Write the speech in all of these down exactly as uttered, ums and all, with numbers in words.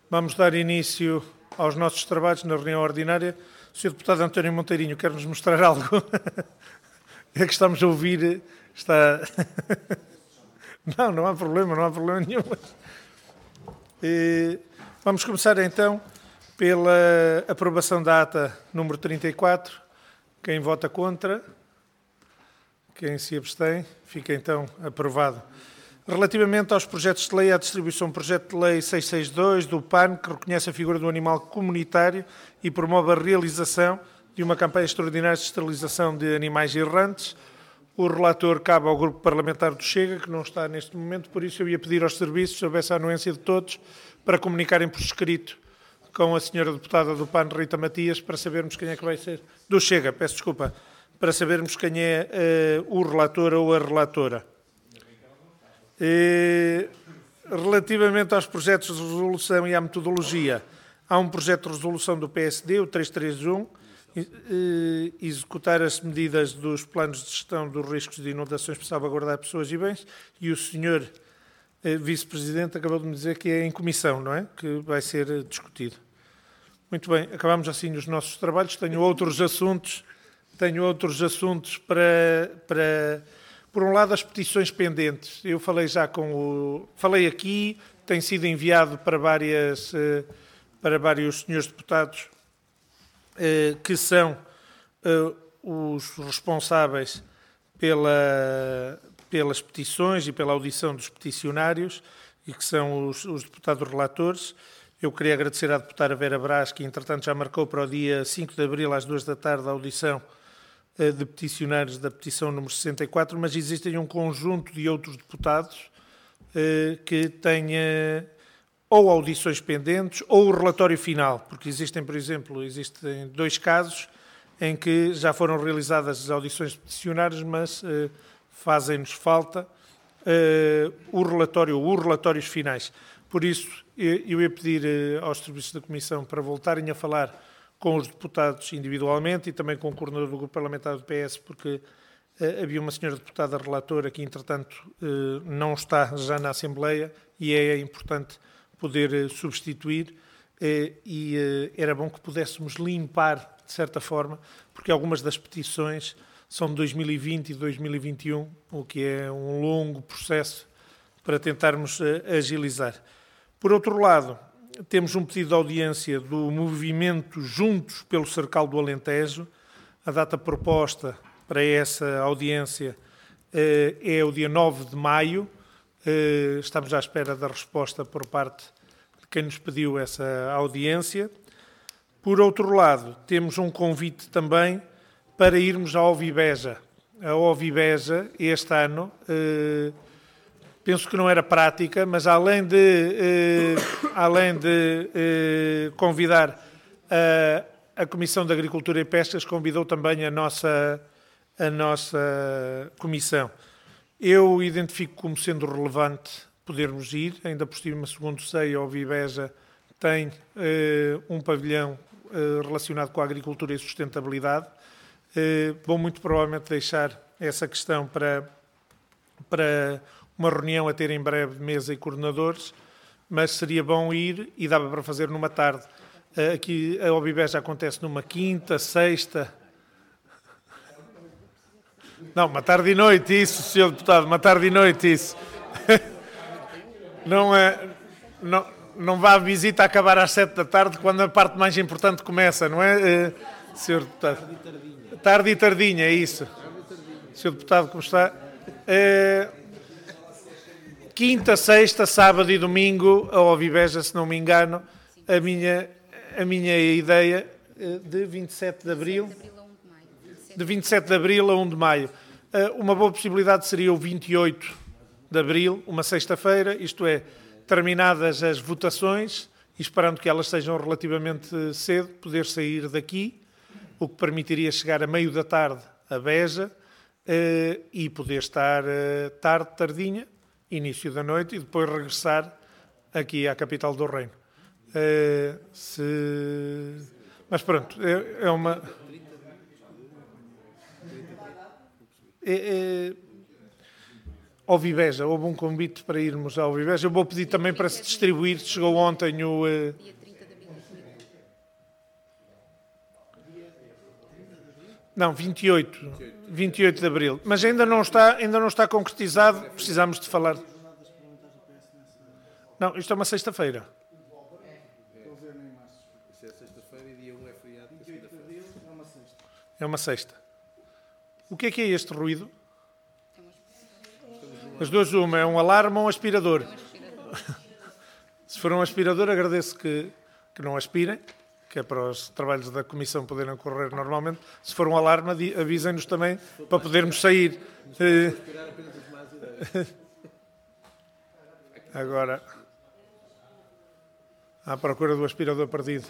Vamos dar início aos nossos trabalhos na reunião ordinária. O senhor Deputado António Monteirinho quer nos mostrar algo? É que estamos a ouvir, está... Não, não há problema, não há problema nenhum. E vamos começar então pela aprovação da ata número trinta e quatro. Quem vota contra? Quem se abstém? Fica então aprovado. Relativamente aos projetos de lei, à distribuição do projeto de lei seiscentos e sessenta e dois do P A N, que reconhece a figura do animal comunitário e promove a realização de uma campanha extraordinária de esterilização de animais errantes. O relator cabe ao Grupo Parlamentar do Chega, que não está neste momento, por isso eu ia pedir aos serviços, se houvesse a anuência de todos, para comunicarem por escrito com a senhora deputada do P A N, Rita Matias, para sabermos quem é que vai ser. Do Chega, peço desculpa, para sabermos quem é uh, o relator ou a relatora. E, relativamente aos projetos de resolução e à metodologia, há um projeto de resolução do P S D, o trezentos e trinta e um, e, e, executar as medidas dos planos de gestão dos riscos de inundações para salvaguardar pessoas e bens, e o senhor eh, vice-presidente acabou de me dizer que é em comissão, não é? Que vai ser discutido. Muito bem, acabamos assim os nossos trabalhos. Tenho outros assuntos, tenho outros assuntos para... para Por um lado, as petições pendentes. Eu falei já com o... Falei aqui, tem sido enviado para, várias, para vários senhores deputados que são os responsáveis pela, pelas petições e pela audição dos peticionários e que são os, os deputados relatores. Eu queria agradecer à deputada Vera Brás, que entretanto já marcou para o dia cinco de abril, às duas da tarde, a audição de peticionários da petição número sessenta e quatro, mas existem um conjunto de outros deputados eh, que têm eh, ou audições pendentes ou o relatório final, porque existem, por exemplo, existem dois casos em que já foram realizadas as audições de peticionários, mas eh, fazem-nos falta eh, o relatório ou os relatórios finais. Por isso, eu ia pedir eh, aos serviços da Comissão para voltarem a falar com os deputados individualmente e também com o coordenador do Grupo Parlamentar do P S, porque uh, havia uma senhora deputada relatora que, entretanto, uh, não está já na Assembleia e é importante poder uh, substituir uh, e uh, era bom que pudéssemos limpar, de certa forma, porque algumas das petições são de dois mil e vinte e dois mil e vinte e um, o que é um longo processo para tentarmos uh, agilizar. Por outro lado, temos um pedido de audiência do movimento Juntos pelo Cercal do Alentejo. A data proposta para essa audiência eh, é o dia nove de maio. Eh, estamos à espera da resposta por parte de quem nos pediu essa audiência. Por outro lado, temos um convite também para irmos à Ovibeja. A Ovibeja, este ano, eh, penso que não era prática, mas além de, eh, além de eh, convidar a, a Comissão de Agricultura e Pescas, convidou também a nossa, a nossa Comissão. Eu identifico como sendo relevante podermos ir, ainda por cima, segundo sei, a Ovibeja tem eh, um pavilhão eh, relacionado com a agricultura e sustentabilidade. Eh, vou muito provavelmente deixar essa questão para... para uma reunião a ter em breve de mesa e coordenadores, mas seria bom ir e dava para fazer numa tarde. Aqui a Ovibeja acontece numa quinta, sexta... Não, uma tarde e noite, isso, senhor Deputado, uma tarde e noite, isso. Não, é, não, não vá à visita a acabar às sete da tarde, quando a parte mais importante começa, não é, senhor Deputado? Tarde e tardinha. Tarde e tardinha, é isso. senhor Deputado, como está? É... Quinta, sexta, sábado e domingo, a Ovibeja, se não me engano, a minha, a minha ideia de vinte e sete de abril, de vinte e sete de abril a um de maio. Uma boa possibilidade seria o vinte e oito de abril, uma sexta-feira, isto é, terminadas as votações, e esperando que elas sejam relativamente cedo, poder sair daqui, o que permitiria chegar a meio da tarde a Beja e poder estar tarde, tardinha, início da noite, e depois regressar aqui à capital do Reino. É, se... Mas pronto, é, é uma... É, é... ao Viveja. Houve um convite para irmos ao Viveja. Eu vou pedir também para se distribuir. Chegou ontem o... Uh... Não, vinte e oito. vinte e oito de abril. Mas ainda não está, ainda não está concretizado. Precisamos de falar. Não, isto é uma sexta-feira. É uma sexta. O que é que é este ruído? As duas, uma é um alarme ou um aspirador. Se for um aspirador, agradeço que, que não aspirem, que é para os trabalhos da Comissão poderem ocorrer normalmente. Se for um alarme, avisem-nos também para podermos sair. Agora, à procura do aspirador perdido.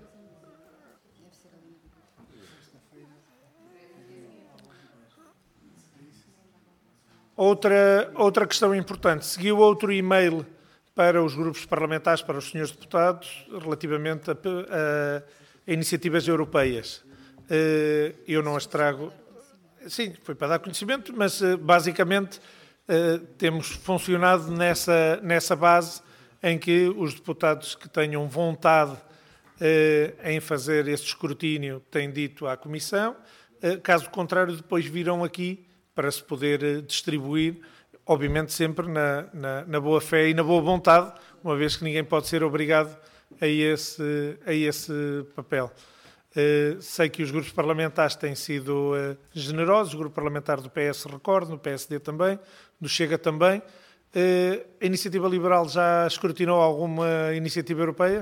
Outra, outra questão importante. Seguiu outro e-mail para os grupos parlamentares, para os senhores deputados, relativamente a, a, a iniciativas europeias. Eu não as trago... Sim, foi para dar conhecimento, mas basicamente temos funcionado nessa, nessa base em que os deputados que tenham vontade em fazer este escrutínio têm dito à Comissão. Caso contrário, depois virão aqui para se poder distribuir, obviamente sempre na, na, na boa fé e na boa vontade, uma vez que ninguém pode ser obrigado a esse, a esse papel. Uh, sei que os grupos parlamentares têm sido uh, generosos, o grupo parlamentar do P S recordo, do P S D também, do Chega também. Uh, a Iniciativa Liberal já escrutinou alguma iniciativa europeia?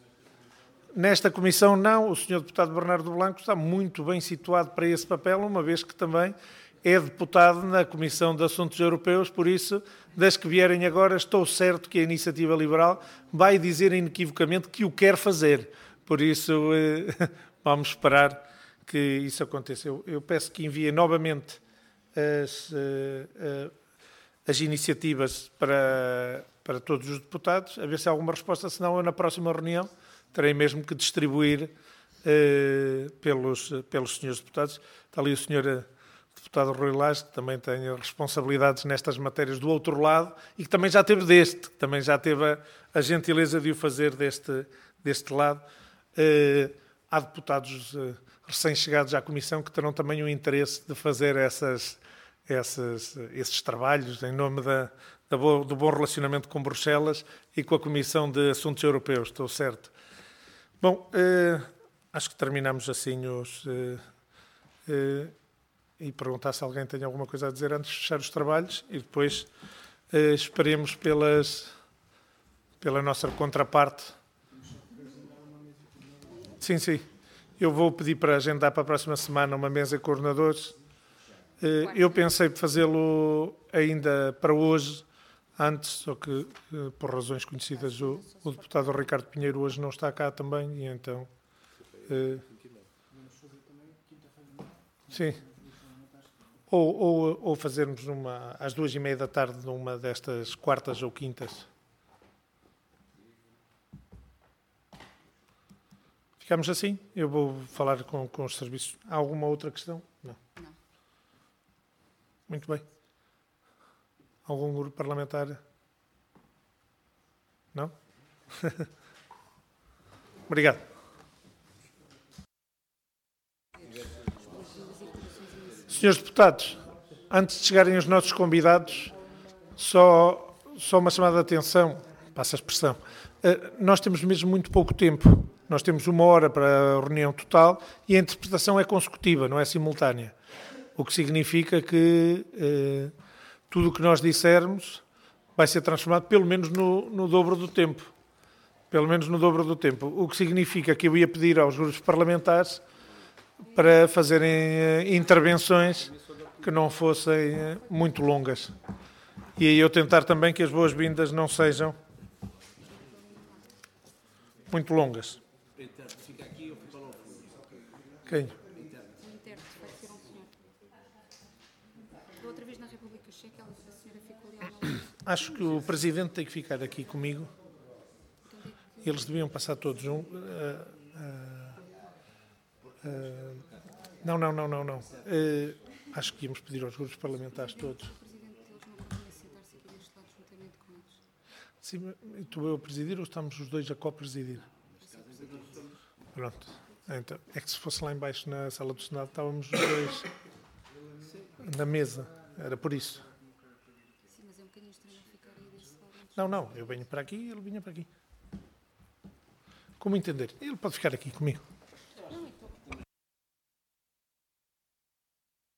Nesta comissão não, o senhor deputado Bernardo Blanco está muito bem situado para esse papel, uma vez que também é deputado na Comissão de Assuntos Europeus, por isso, das que vierem agora, estou certo que a Iniciativa Liberal vai dizer inequivocamente que o quer fazer. Por isso, eh, vamos esperar que isso aconteça. Eu, eu peço que enviem novamente as, eh, as iniciativas para, para todos os deputados, a ver se há alguma resposta, senão eu na próxima reunião terei mesmo que distribuir eh, pelos, pelos senhores deputados. Está ali o senhor deputado Rui Lage, que também tem responsabilidades nestas matérias do outro lado e que também já teve deste, que também já teve a, a gentileza de o fazer deste, deste lado. Uh, há deputados uh, recém-chegados à Comissão que terão também o interesse de fazer essas, essas, esses trabalhos em nome da, da bo, do bom relacionamento com Bruxelas e com a Comissão de Assuntos Europeus, estou certo. Bom, uh, acho que terminamos assim os... Uh, uh, e perguntar se alguém tem alguma coisa a dizer antes de fechar os trabalhos e depois eh, esperemos pelas, pela nossa contraparte. Sim, sim. Eu vou pedir para agendar para a próxima semana uma mesa de coordenadores. Eh, eu pensei fazê-lo ainda para hoje, antes, só que, eh, por razões conhecidas, o, o deputado Ricardo Pinheiro hoje não está cá também, e então... Eh, sim. Ou, ou, ou fazermos uma, às duas e meia da tarde numa destas quartas ou quintas. Ficamos assim? Eu vou falar com, com os serviços. Há alguma outra questão? Não. Não. Muito bem. Algum grupo parlamentar? Não? Obrigado. Senhores deputados, antes de chegarem os nossos convidados, só, só uma chamada de atenção, passa a expressão. Nós temos mesmo muito pouco tempo. Nós temos uma hora para a reunião total e a interpretação é consecutiva, não é simultânea. O que significa que eh, tudo o que nós dissermos vai ser transformado pelo menos no, no dobro do tempo. Pelo menos no dobro do tempo. O que significa que eu ia pedir aos grupos parlamentares para fazerem intervenções que não fossem muito longas. E aí eu tentar também que as boas-vindas não sejam muito longas. Quem? Outra vez na República Checa, a senhora ficou ali. Acho que o Presidente tem que ficar aqui comigo. Eles deviam passar todos um... Uh, uh, Uh, não, não, não, não, não. Uh, acho que íamos pedir aos grupos parlamentares todos. Sim, estou eu a presidir ou estamos os dois a co-presidir? Pronto. Então, é que se fosse lá embaixo na sala do Senado estávamos os dois na mesa. Era por isso. Sim, mas é um bocadinho estranho ficar aí desse lado. Não, não. Eu venho para aqui e ele vinha para aqui. Como entender? Ele pode ficar aqui comigo.